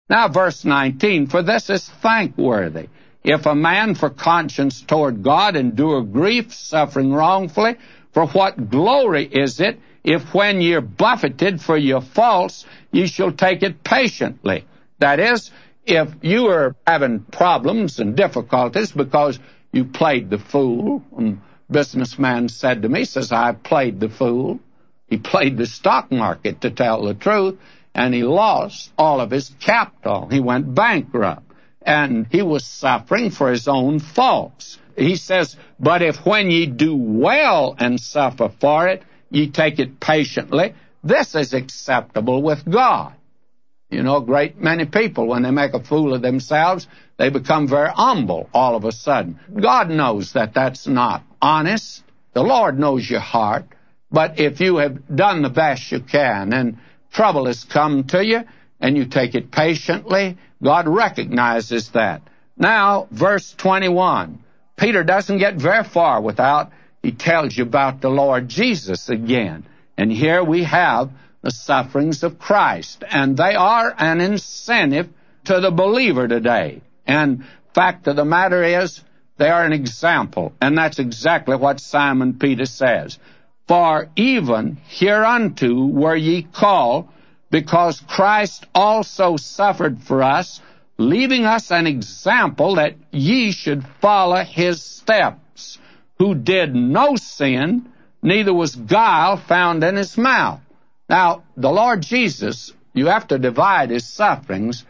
Now, verse 19, for this is thankworthy. If a man for conscience toward God endure grief, suffering wrongfully, for what glory is it, if when ye are buffeted for your faults, ye shall take it patiently? That is, if you are having problems and difficulties because you played the fool, and businessman said to me, says, I played the fool. He played the stock market, to tell the truth, and he lost all of his capital. He went bankrupt, and he was suffering for his own faults. He says, but if when ye do well and suffer for it, ye take it patiently, this is acceptable with God. You know, a great many people, when they make a fool of themselves, they become very humble all of a sudden. God knows that that's not honest. The Lord knows your heart. But if you have done the best you can and trouble has come to you and you take it patiently, God recognizes that. Now, verse 21, Peter doesn't get very far without he tells you about the Lord Jesus again. And here we have the sufferings of Christ, and they are an incentive to the believer today. And fact of the matter is, they are an example, and that's exactly what Simon Peter says. For even hereunto were ye called, because Christ also suffered for us, leaving us an example that ye should follow his steps, who did no sin, neither was guile found in his mouth. Now, the Lord Jesus, you have to divide his sufferings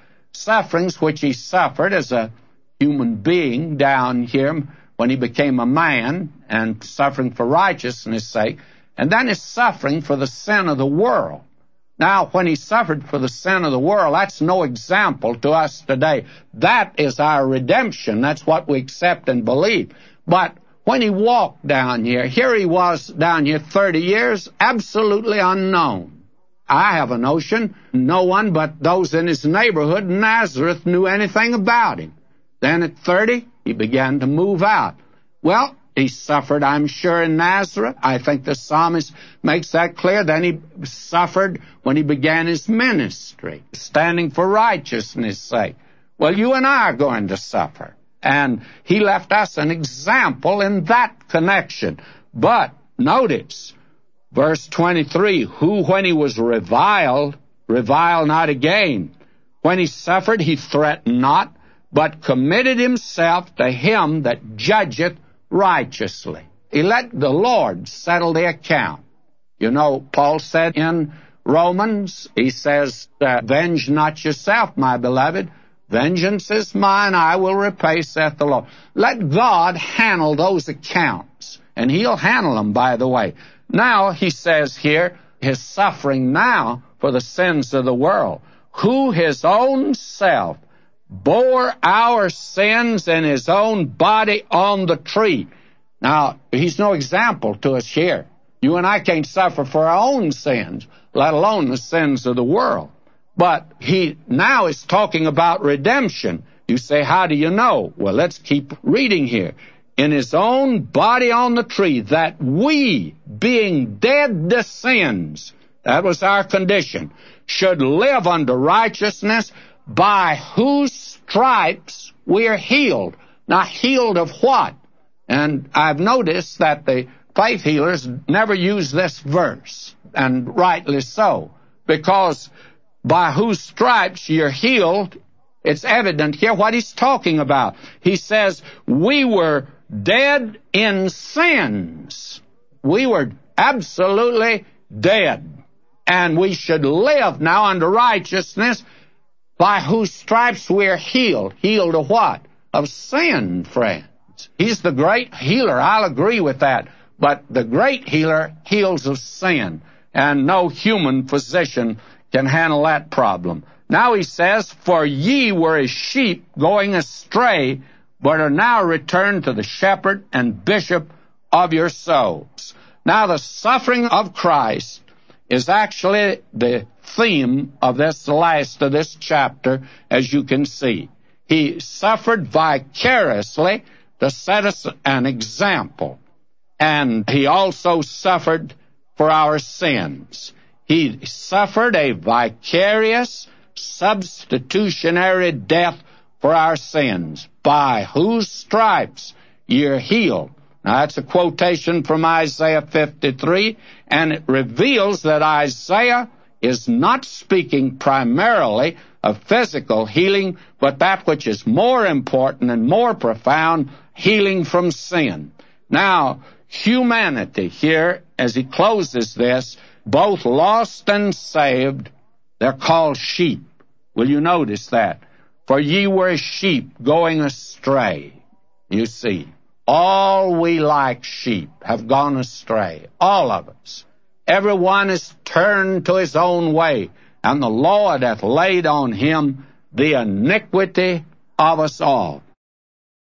which he suffered as a human being down here when he became a man and suffering for righteousness' sake, and then his suffering for the sin of the world. Now, when he suffered for the sin of the world, that's no example to us today. That is our redemption. That's what we accept and believe. But when he walked down here he was down here 30 years, absolutely unknown. I have a notion no one but those in his neighborhood, Nazareth, knew anything about him. Then at 30, he began to move out. Well, he suffered, I'm sure, in Nazareth. I think the psalmist makes that clear. Then he suffered when he began his ministry, standing for righteousness' sake. Well, you and I are going to suffer. And he left us an example in that connection. But notice, verse 23, who when he was reviled not again. When he suffered, he threatened not, but committed himself to him that judgeth righteously. He let the Lord settle the account. You know, Paul said in Romans, he says, avenge not yourself, my beloved. Vengeance is mine, I will repay, saith the Lord. Let God handle those accounts, and he'll handle them, by the way. Now, he says here, his suffering now for the sins of the world, who his own self bore our sins in his own body on the tree. Now, he's no example to us here. You and I can't suffer for our own sins, let alone the sins of the world. But he now is talking about redemption. You say, how do you know? Well, let's keep reading here. In his own body on the tree, that we, being dead to sins, that was our condition, should live unto righteousness, by whose stripes we are healed. Now, healed of what? And I've noticed that the faith healers never use this verse, and rightly so, because by whose stripes you're healed, it's evident here what he's talking about. He says, we were dead in sins. We were absolutely dead. And we should live now unto righteousness, by whose stripes we're healed. Healed of what? Of sin, friends. He's the great healer. I'll agree with that. But the great healer heals of sin. And no human physician can handle that problem. Now he says, for ye were as sheep going astray, but are now returned to the shepherd and bishop of your souls. Now the suffering of Christ is actually the theme of this last of this chapter, as you can see. He suffered vicariously to set us an example. And he also suffered for our sins. He suffered a vicarious substitutionary death for our sins, by whose stripes you're healed. Now, that's a quotation from Isaiah 53, and it reveals that Isaiah is not speaking primarily of physical healing, but that which is more important and more profound, healing from sin. Now, humanity here, as he closes this, both lost and saved, they're called sheep. Will you notice that? For ye were sheep going astray. You see, all we like sheep have gone astray. All of us. Everyone is turned to his own way, and the Lord hath laid on him the iniquity of us all.